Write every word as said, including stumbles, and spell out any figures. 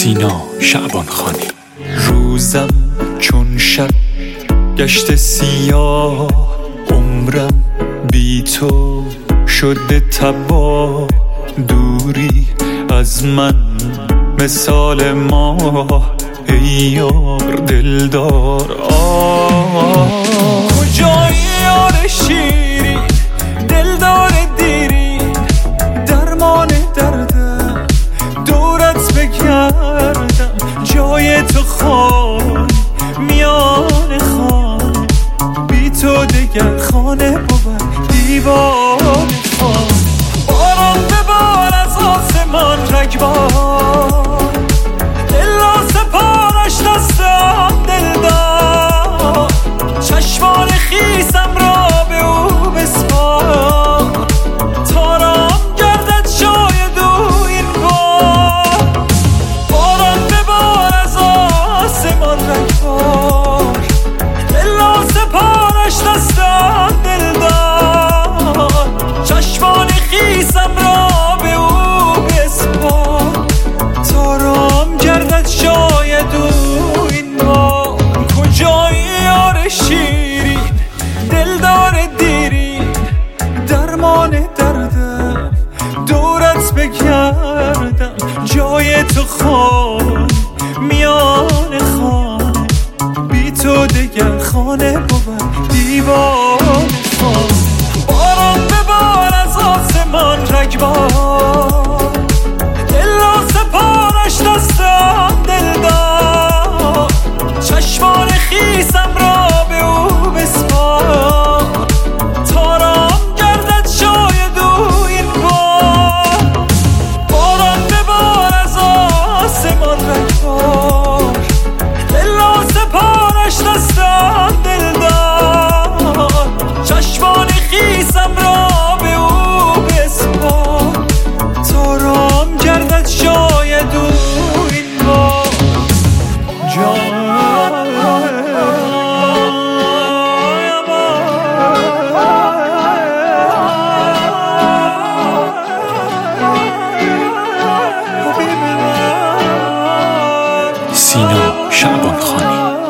سینا شعبانخانی. روزم چون شب گشت سیاه، عمرم بی تو شده تباه. دوری از من مثال ماه، ای یار دلدار. آه کجایی یار شیرین، دلدار دیرین، درمان دردم دورت بگردم. جای تو خان میان خانه، بی تو دگر خانه بود دیوان خانه. باران ببار از آسمان رگبار، دلا سپارش دستم دلدار. چشمان خیسم را به او بسپار، تارام گردد شاید او این بار. باران ببار از آسمان رگبار، دلا سپارش دستم دلدار. چشمان خیسم را به او بسپار، تارام گردد شاید او این بار. کجایی یار شیرین، دلدار دیرین، درمان دردم دورت بگردم. جای تو خان میان خانه، بی تو دگر خانه بود دیوان خانه. باران ببار از آسمان رگبار، دلا سپارش دستم دلدار. چشمان خیسم را به او بسپار، تارام گردد شاید او این بار. باران ببار از آسمان رگبار، دلا سپارش دستم دلدار. چشمان خیسم را به او بسپار، تارام گردد شاید او این بار. جان سینا شعبانخانی.